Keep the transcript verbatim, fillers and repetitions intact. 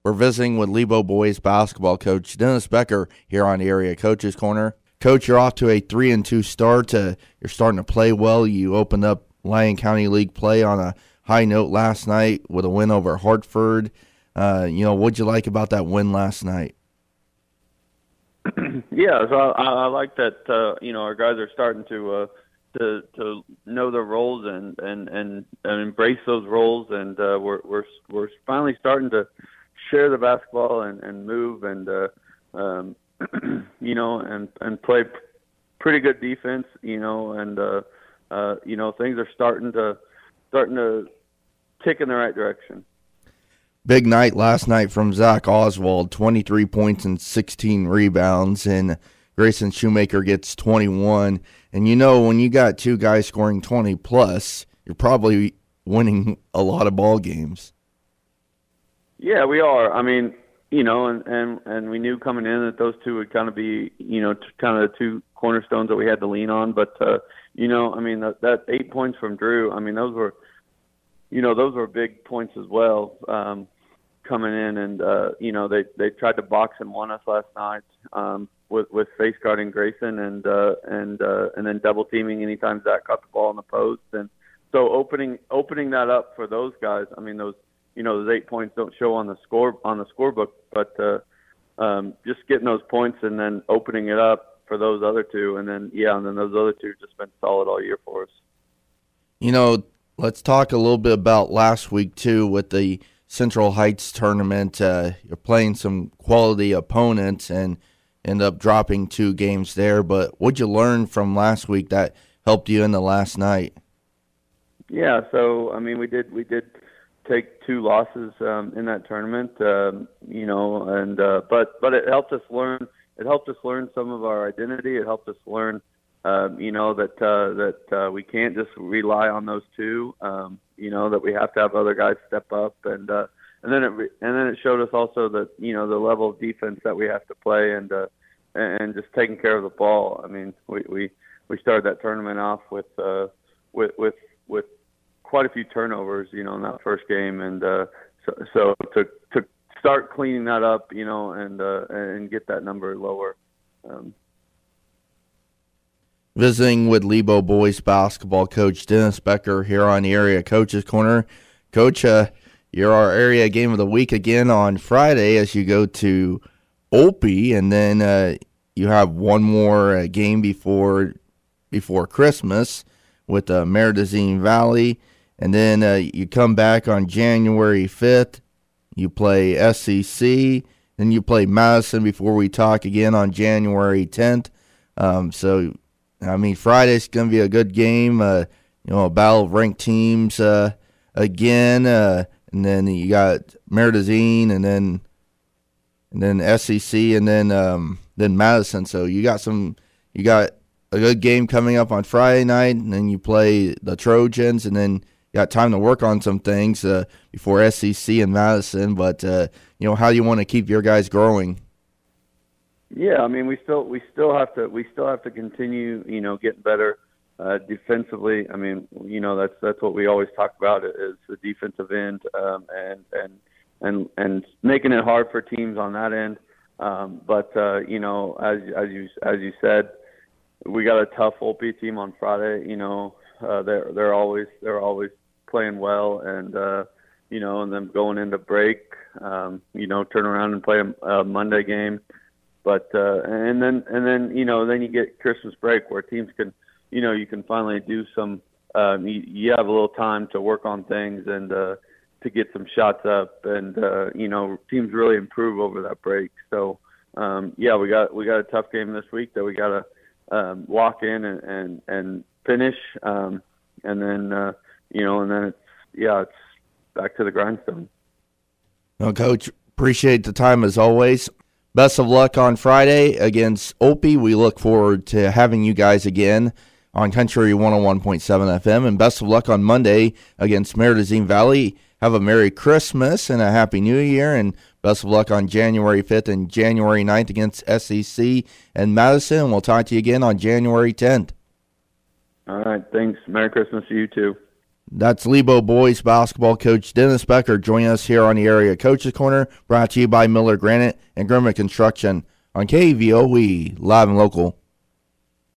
We're visiting with Lebo boys basketball coach Dennis Becker here on Area Coaches Corner. Coach, you're off to a three and two start. Uh, you're starting to play well. You opened up Lyon County League play on a high note last night with a win over Hartford. Uh, you know, what'd you like about that win last night? Yeah, so I, I like that. Uh, you know, our guys are starting to uh, to to know their roles and and, and, and embrace those roles, and uh, we're we're we're finally starting to share the basketball and, and move and uh, um, you know and and play pretty good defense. You know, and uh, uh, you know things are starting to starting to tick in the right direction. Big night last night from Zach Oswald, twenty-three points and sixteen rebounds, and Grayson Shoemaker gets twenty-one. And you know, when you got two guys scoring twenty plus, you're probably winning a lot of ball games. Yeah, we are. I mean, you know, and, and, and we knew coming in that those two would kind of be, you know, t- kind of the two cornerstones that we had to lean on. But, uh, you know, I mean, that, that eight points from Drew, I mean, those were, you know, those were big points as well. Um, coming in and, uh, you know, they, they tried to box and won us last night um, with, with face guarding Grayson and, uh, and, uh, and then double teaming anytime Zach got the ball in the post. And so opening, opening that up for those guys, I mean, those, you know, those eight points don't show on the score, on the scorebook, but uh, um, just getting those points and then opening it up for those other two. And then, yeah, and then those other two just been solid all year for us. You know, let's talk a little bit about last week too with the Central Heights tournament. Uh, you're playing some quality opponents and end up dropping two games there. But what'd you learn from last week that helped you in the last night? Yeah, so I mean, we did we did take two losses um, in that tournament, um, you know, and uh, but but it helped us learn. It helped us learn some of our identity. It helped us learn, um, you know, that uh, that uh, we can't just rely on those two. Um, you know, that we have to have other guys step up, and uh, and then it re- and then it showed us also that, you know, the level of defense that we have to play, and uh, and just taking care of the ball. I mean, we we, we started that tournament off with uh, with with with quite a few turnovers, you know, in that first game, and uh, so so to to start cleaning that up, you know, and uh, and get that number lower. Um, Visiting with Lebo boys basketball coach Dennis Becker here on the Area Coaches Corner. Coach, uh, you're our area game of the week again on Friday as you go to Opie, and then uh, you have one more uh, game before before Christmas with uh, Meridazine Valley, and then uh, you come back on January fifth. You play S C C, then you play Madison before we talk again on January tenth. Um, so. I mean, Friday's going to be a good game, uh, you know, a battle of ranked teams uh, again, uh, and then you got Meridazine, and then and then S E C, and then um, then Madison. So you got some, you got a good game coming up on Friday night, and then you play the Trojans, and then you got time to work on some things uh, before S E C and Madison. But uh, you know, how do you want to keep your guys growing? Yeah, I mean, we still we still have to we still have to continue, you know, getting better uh, defensively. I mean, you know, that's that's what we always talk about is the defensive end, um, and and and and making it hard for teams on that end. Um, but uh, you know, as as you as you said, we got a tough O P team on Friday. You know, uh, they're they're always they're always playing well, and uh, you know, and then going into break, um, you know, turn around and play a, a Monday game. But uh, and then and then you know then you get Christmas break where teams can, you know, you can finally do some. Um, you, you have a little time to work on things and uh, to get some shots up, and uh, you know teams really improve over that break. So um, yeah, we got we got a tough game this week that we got to um, lock in and and, and finish, um, and then uh, you know and then it's yeah it's back to the grindstone. Well, Coach, appreciate the time as always. Best of luck on Friday against Opie. We look forward to having you guys again on Country one oh one point seven F M. And best of luck on Monday against Meridazine Valley. Have a Merry Christmas and a Happy New Year. And best of luck on January fifth and January ninth against S E C and Madison. We'll talk to you again on January tenth. All right. Thanks. Merry Christmas to you too. That's Lebo boys basketball coach Dennis Becker joining us here on the Area Coaches Corner, brought to you by Miller Granite and Grimmer Construction on K V O E, live and local.